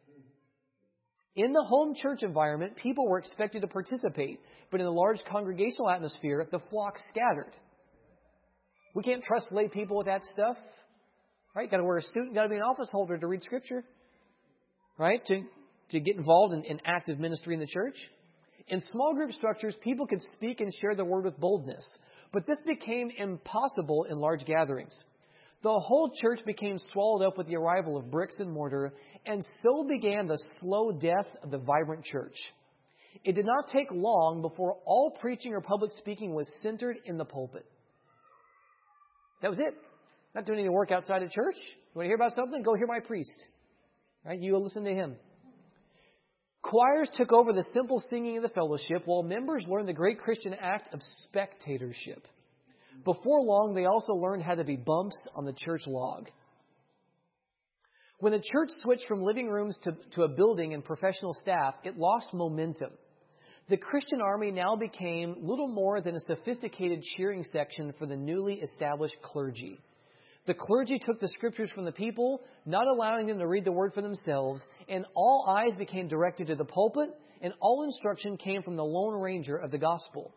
In the home church environment, people were expected to participate, but in the large congregational atmosphere, the flock scattered. We can't trust lay people with that stuff, right? Got to wear a suit, got to be an office holder to read Scripture, right? To to get involved in, in active ministry in the church. In small group structures, people could speak and share the word with boldness. But this became impossible in large gatherings. The whole church became swallowed up with the arrival of bricks and mortar, and so began the slow death of the vibrant church. It did not take long before all preaching or public speaking was centered in the pulpit. That was it. Not doing any work outside of church. You want to hear about something? Go hear my priest. Right? You listen to him. Choirs took over the simple singing of the fellowship, while members learned the great Christian act of spectatorship. Before long, they also learned how to be bumps on the church log. When the church switched from living rooms to, to a building and professional staff, it lost momentum. The Christian army now became little more than a sophisticated cheering section for the newly established clergy. The clergy took the scriptures from the people, not allowing them to read the word for themselves, and all eyes became directed to the pulpit, and all instruction came from the Lone Ranger of the gospel.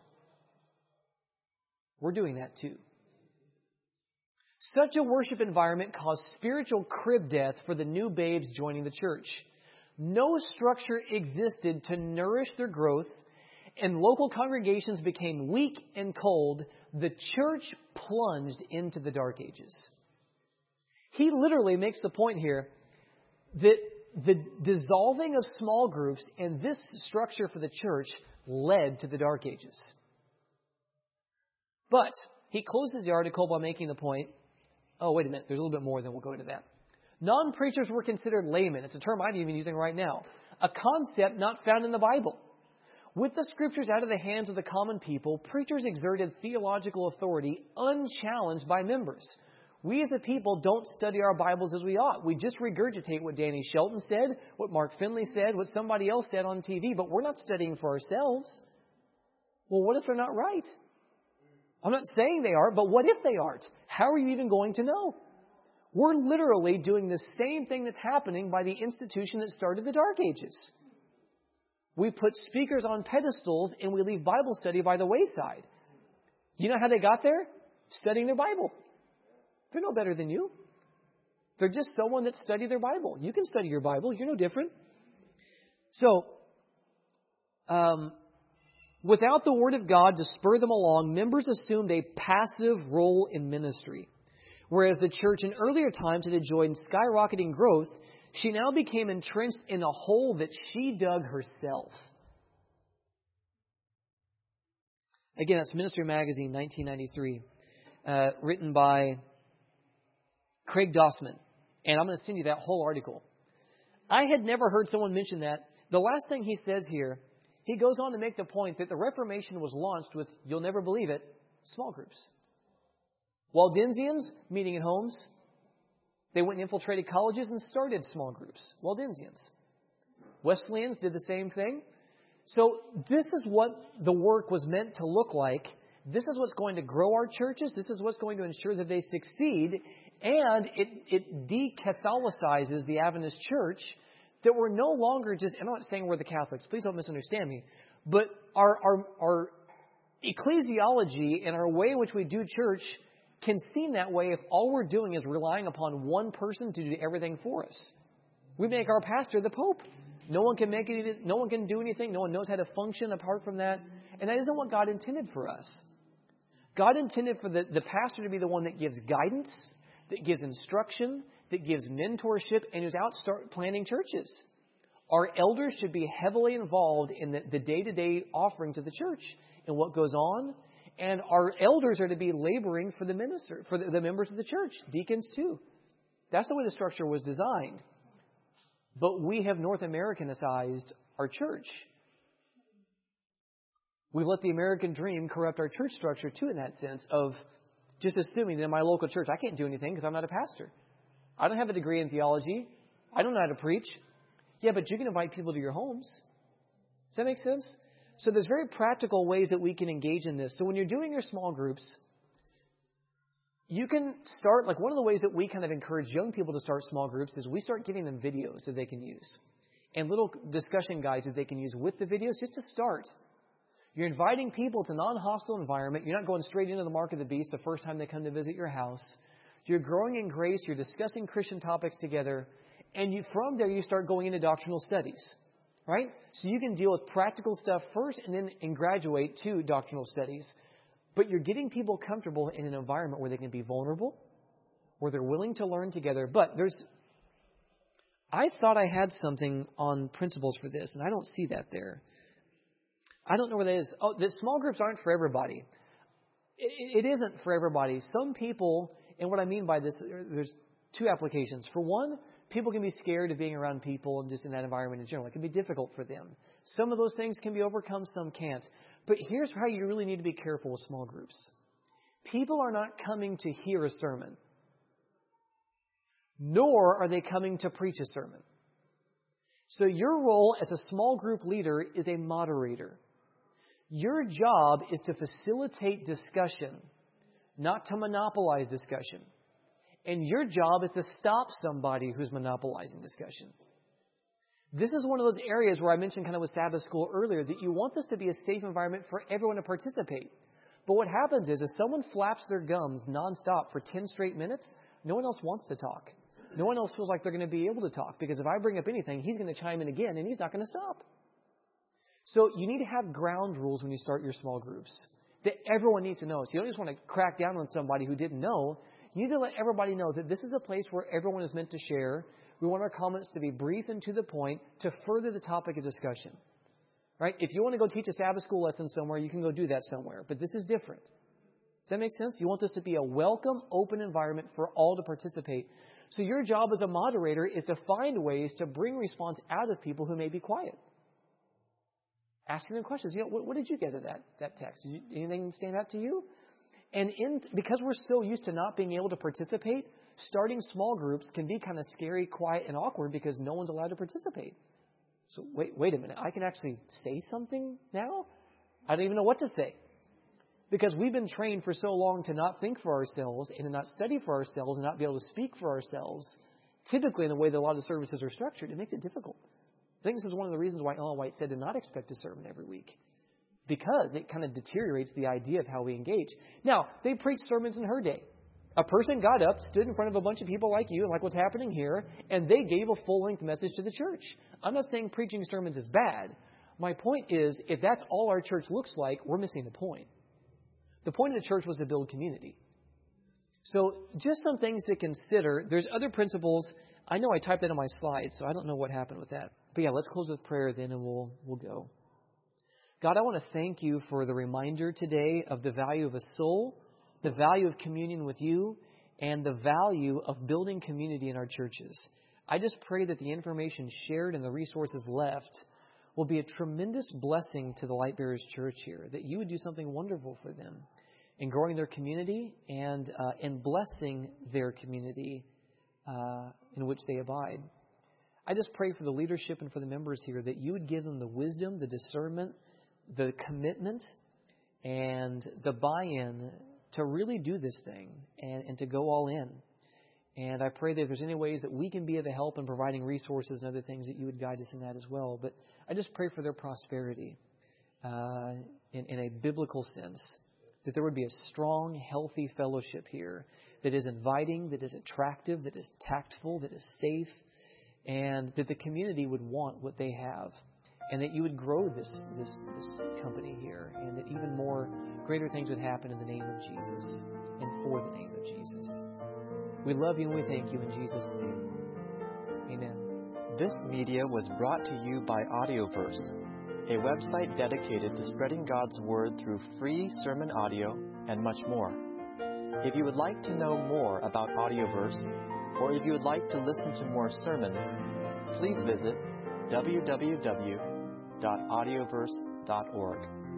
We're doing that too. Such a worship environment caused spiritual crib death for the new babes joining the church. No structure existed to nourish their growth, and local congregations became weak and cold. The church plunged into the dark ages. He literally makes the point here that the dissolving of small groups and this structure for the church led to the dark ages. But he closes the article by making the point, oh, wait a minute, there's a little bit more, then we'll go into that. Non-preachers were considered laymen. It's a term I'm even using right now. A concept not found in the Bible. With the scriptures out of the hands of the common people, preachers exerted theological authority unchallenged by members. We as a people don't study our Bibles as we ought. We just regurgitate what Danny Shelton said, what Mark Finley said, what somebody else said on T V, but we're not studying for ourselves. Well, what if they're not right? I'm not saying they are, but what if they aren't? How are you even going to know? We're literally doing the same thing that's happening by the institution that started the Dark Ages. We put speakers on pedestals and we leave Bible study by the wayside. You know how they got there? Studying their Bible. They're no better than you. They're just someone that studied their Bible. You can study your Bible. You're no different. So, um, without the Word of God to spur them along, members assumed a passive role in ministry. Whereas the church in earlier times had enjoyed skyrocketing growth, she now became entrenched in a hole that she dug herself. Again, that's Ministry Magazine, nineteen ninety-three, uh, written by Craig Dossman. And I'm going to send you that whole article. I had never heard someone mention that. The last thing he says here, he goes on to make the point that the Reformation was launched with, you'll never believe it, small groups. Waldensians, meeting in homes. They went and infiltrated colleges and started small groups. Waldensians. Wesleyans did the same thing. So this is what the work was meant to look like. This is what's going to grow our churches. This is what's going to ensure that they succeed. And it, it de-Catholicizes the Adventist church, that we're no longer just, I'm not saying we're the Catholics, please don't misunderstand me, but our, our, our ecclesiology and our way in which we do church can seem that way if all we're doing is relying upon one person to do everything for us. We make our pastor the Pope. No one can make it, no one can do anything. No one knows how to function apart from that. And that isn't what God intended for us. God intended for the, the pastor to be the one that gives guidance, that gives instruction, that gives mentorship, and who's out start planning churches. Our elders should be heavily involved in the, the day-to-day offering to the church and what goes on. And our elders are to be laboring for the minister, for the, the members of the church, deacons too. That's the way the structure was designed. But we have North Americanized our church. We let the American dream corrupt our church structure too, in that sense of just assuming that in my local church I can't do anything because I'm not a pastor. I don't have a degree in theology. I don't know how to preach. Yeah, but you can invite people to your homes. Does that make sense? So there's very practical ways that we can engage in this. So when you're doing your small groups, you can start, like one of the ways that we kind of encourage young people to start small groups is we start giving them videos that they can use and little discussion guides that they can use with the videos just to start. You're inviting people to a non-hostile environment. You're not going straight into the mark of the beast the first time they come to visit your house. You're growing in grace. You're discussing Christian topics together. And you, from there, you start going into doctrinal studies, right? So you can deal with practical stuff first and then and graduate to doctrinal studies. But you're getting people comfortable in an environment where they can be vulnerable, where they're willing to learn together. But there's, I thought I had something on principles for this, and I don't see that there. I don't know where that is. Oh, the small groups aren't for everybody. It, it isn't for everybody. Some people, and what I mean by this, there's two applications. For one, People can be scared of being around people and just in that environment in general. It can be difficult for them. Some of those things can be overcome, some can't. But here's how you really need to be careful with small groups. People are not coming to hear a sermon, nor are they coming to preach a sermon. So your role as a small group leader is a moderator. Your job is to facilitate discussion, not to monopolize discussion. And your job is to stop somebody who's monopolizing discussion. This is one of those areas where I mentioned kind of with Sabbath school earlier that you want this to be a safe environment for everyone to participate. But what happens is if someone flaps their gums nonstop for ten straight minutes, no one else wants to talk. No one else feels like they're going to be able to talk because if I bring up anything, he's going to chime in again and he's not going to stop. So you need to have ground rules when you start your small groups that everyone needs to know. So you don't just want to crack down on somebody who didn't know. You need to let everybody know that this is a place where everyone is meant to share. We want our comments to be brief and to the point to further the topic of discussion. Right? If you want to go teach a Sabbath school lesson somewhere, you can go do that somewhere. But this is different. Does that make sense? You want this to be a welcome, open environment for all to participate. So your job as a moderator is to find ways to bring response out of people who may be quiet. Asking them questions. You know, what, what did you get of that, that text? Did you, anything stand out to you? And in, because we're so used to not being able to participate, starting small groups can be kind of scary, quiet, and awkward because no one's allowed to participate. So wait, wait a minute. I can actually say something now? I don't even know what to say. Because we've been trained for so long to not think for ourselves and to not study for ourselves and not be able to speak for ourselves, typically in the way that a lot of services are structured, it makes it difficult. I think this is one of the reasons why Ellen White said to not expect a sermon every week. Because it kind of deteriorates the idea of how we engage. Now, they preached sermons in her day. A person got up, stood in front of a bunch of people like you and like what's happening here, and they gave a full-length message to the church. I'm not saying preaching sermons is bad. My point is, if that's all our church looks like, we're missing the point. The point of the church was to build community. So just some things to consider. There's other principles. I know I typed that on my slides, so I don't know what happened with that. But yeah, let's close with prayer then and we'll we'll go. God, I want to thank you for the reminder today of the value of a soul, the value of communion with you, and the value of building community in our churches. I just pray that the information shared and the resources left will be a tremendous blessing to the Lightbearers Church here, that you would do something wonderful for them in growing their community and uh, in blessing their community uh, in which they abide. I just pray for the leadership and for the members here that you would give them the wisdom, the discernment, the commitment, and the buy-in to really do this thing and, and to go all in. And I pray that if there's any ways that we can be of a help in providing resources and other things, that you would guide us in that as well. But I just pray for their prosperity uh, in, in a biblical sense, that there would be a strong, healthy fellowship here that is inviting, that is attractive, that is tactful, that is safe, and that the community would want what they have, and that you would grow this this this company here, and that even more greater things would happen in the name of Jesus and for the name of Jesus. We love you and we thank you in Jesus' name. Amen. This media was brought to you by Audioverse, a website dedicated to spreading God's Word through free sermon audio and much more. If you would like to know more about Audioverse, or if you would like to listen to more sermons, please visit w w w dot audioverse dot org.